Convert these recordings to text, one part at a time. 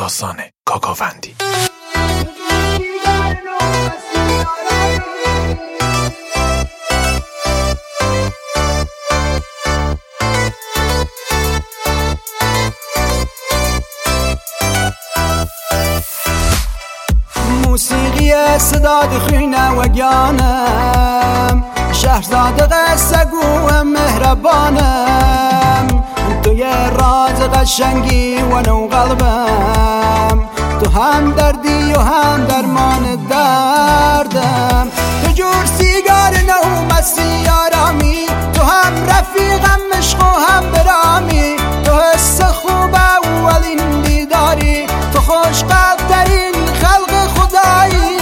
اساسان کاکاوندی. موسیقی صدا دخینه و گیانم، شهرزاد قصه گوهم مهربانم، توی راز قشنگی و نو قلبم، تو هم دردی و هم درمان دردم، تو جور سیگار نو مستی آرامی، تو هم رفیقم عشق و هم برامی، تو حس خوب اولین دیداری، تو خوش قدرین خلق خدایی،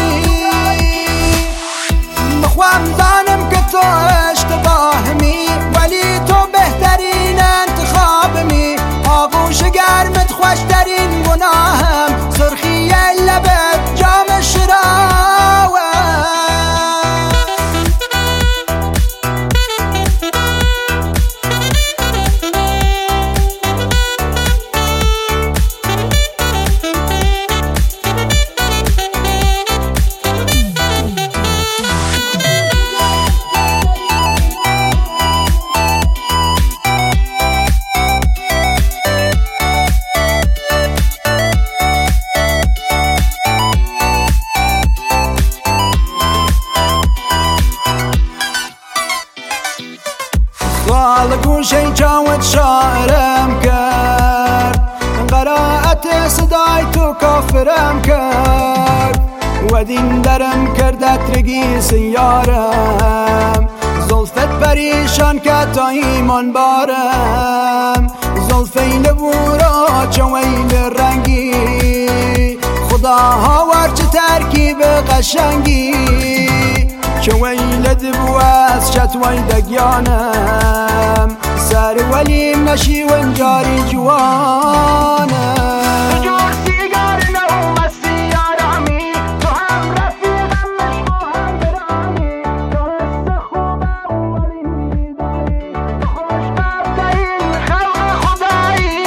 بخوام دانم که تو اشتباهمی ولی تو بهترین انتخابمی، آغوش گرمت خوشترین گناهم، سرخی لبت جام شراوه. خال گوشه چاوت شاعرم کرد، قرائت صدای تو کافرم کرد، و دین درم کرد اترگی سیارم، زلفت پریشان که تا ایمان بارم، زلفین بورا چویل رنگی، خداها ورچه ترکیب قشنگی، چویلت بواز شتوی دگیانم، سر ولیم نشی و انجاری جوانم، جور سیگار نو مستی آرامی، تو هم رفیقم عشق و هم برامی، تو حس خوب اولین دیداری، تو خوش قدرین خلق خدایی،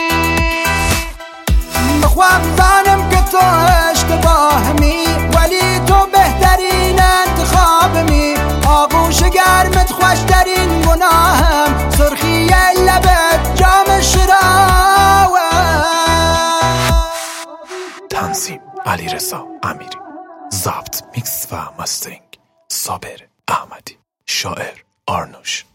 بخوام دانم که تو اشتباهمی ولی تو بهترین انتخابمی، آغوش گرمت خوشترین گناهم، سرخی لبت جام شراوه. تنظیم علیرضا امیری، ضبط میکس و مسترینگ صابر احمدی، شاعر آرنوش.